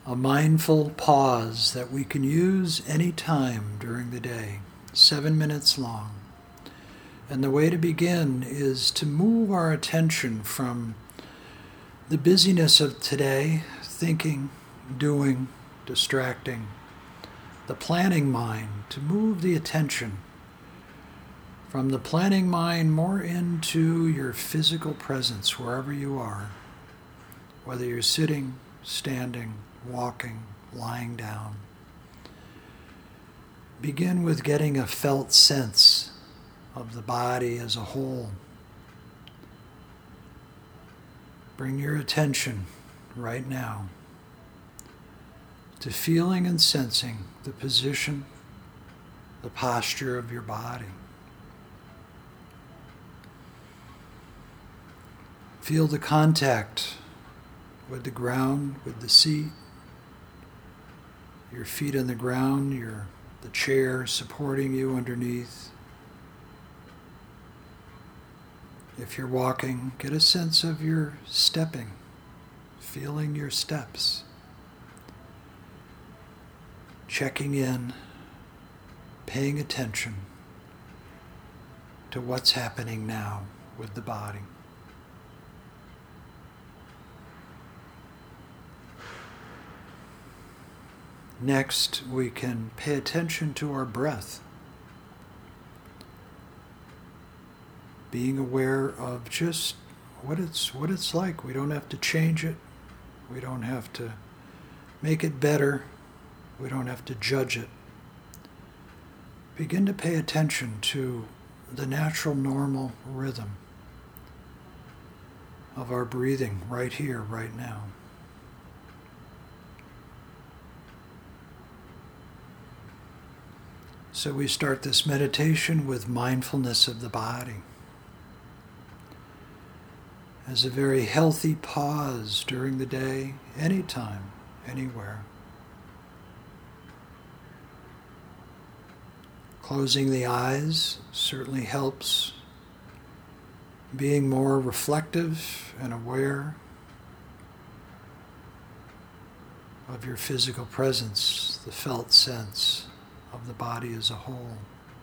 A mindful pause that we can use any time during the day, 7 minutes long. And the way to begin is to move our attention from the busyness of today, thinking, doing, distracting, the planning mind, to move the attention from the planning mind more into your physical presence wherever you are, whether you're sitting, standing, walking, lying down. Begin with getting a felt sense of the body as a whole. Bring your attention right now to feeling and sensing the position, the posture of your body. Feel the contact with the ground, with the seat, your feet on the ground, the chair supporting you underneath. If you're walking, get a sense of your stepping, feeling your steps. Checking in, paying attention to what's happening now with the body. Next, we can pay attention to our breath, being aware of just what it's like. We don't have to change it. We don't have to make it better. We don't have to judge it. Begin to pay attention to the natural, normal rhythm of our breathing right here, right now. So we start this meditation with mindfulness of the body as a very healthy pause during the day, anytime, anywhere. Closing the eyes certainly helps. Being more reflective and aware of your physical presence, the felt sense of the body as a whole.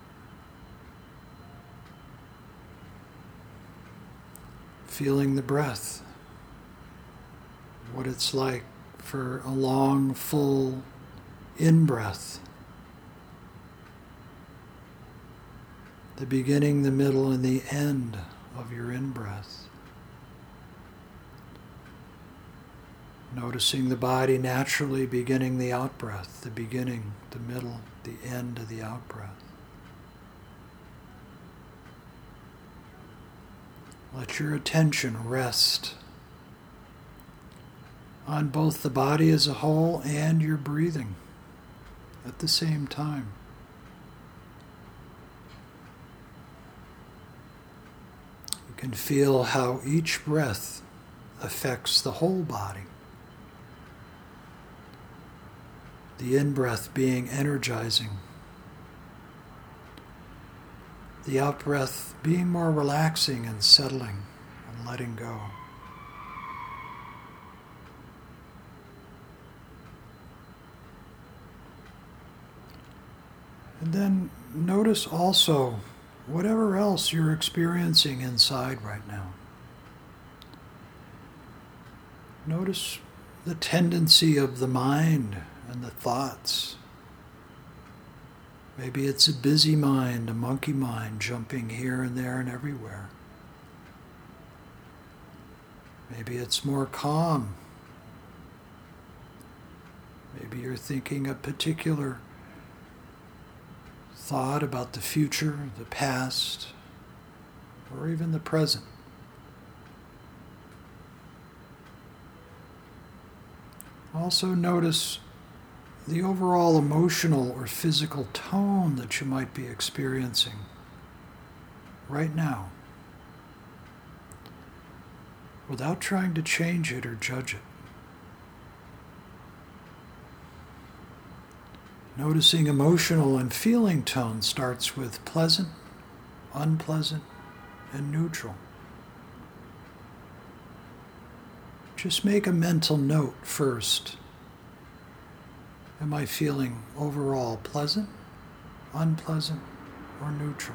Feeling the breath, what it's like for a long, full in-breath. The beginning, the middle, and the end of your in-breath. Noticing the body naturally beginning the out-breath, the beginning, the middle, the end of the out-breath. Let your attention rest on both the body as a whole and your breathing at the same time. You can feel how each breath affects the whole body. The in-breath being energizing. The out-breath being more relaxing and settling and letting go. And then notice also whatever else you're experiencing inside right now. Notice the tendency of the mind and the thoughts. Maybe it's a busy mind, a monkey mind, jumping here and there and everywhere. Maybe it's more calm. Maybe you're thinking a particular thought about the future, the past, or even the present. Also notice the overall emotional or physical tone that you might be experiencing right now, without trying to change it or judge it. Noticing emotional and feeling tone starts with pleasant, unpleasant, and neutral. Just make a mental note first Am I feeling overall pleasant, unpleasant, or neutral?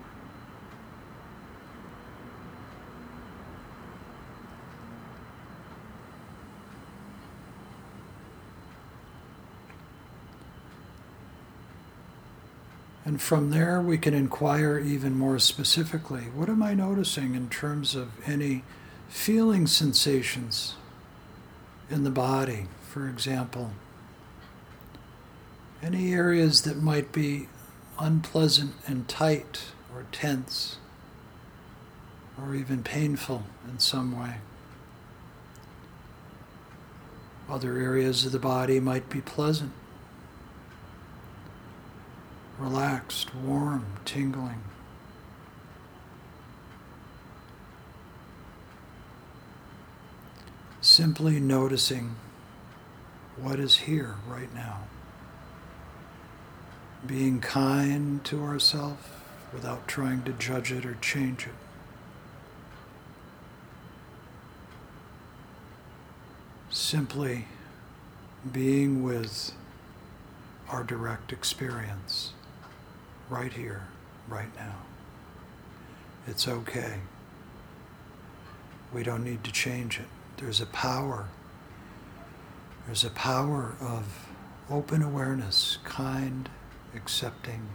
And from there, we can inquire even more specifically, what am I noticing in terms of any feeling sensations in the body? For example, any areas that might be unpleasant and tight or tense or even painful in some way. Other areas of the body might be pleasant, relaxed, warm, tingling. Simply noticing what is here right now. Being kind to ourselves without trying to judge it or change it. Simply being with our direct experience right here, right now. It's okay. We don't need to change it. There's a power. There's a power of open awareness, kind, accepting.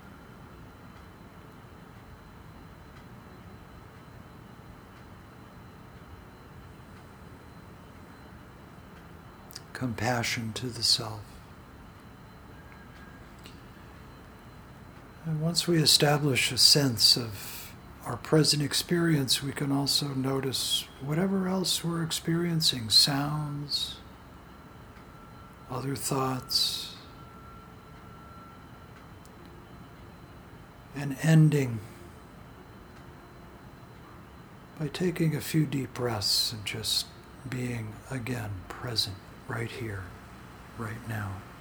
Compassion to the self. And once we establish a sense of our present experience, we can also notice whatever else we're experiencing, sounds, other thoughts, and ending by taking a few deep breaths and just being again present right here, right now.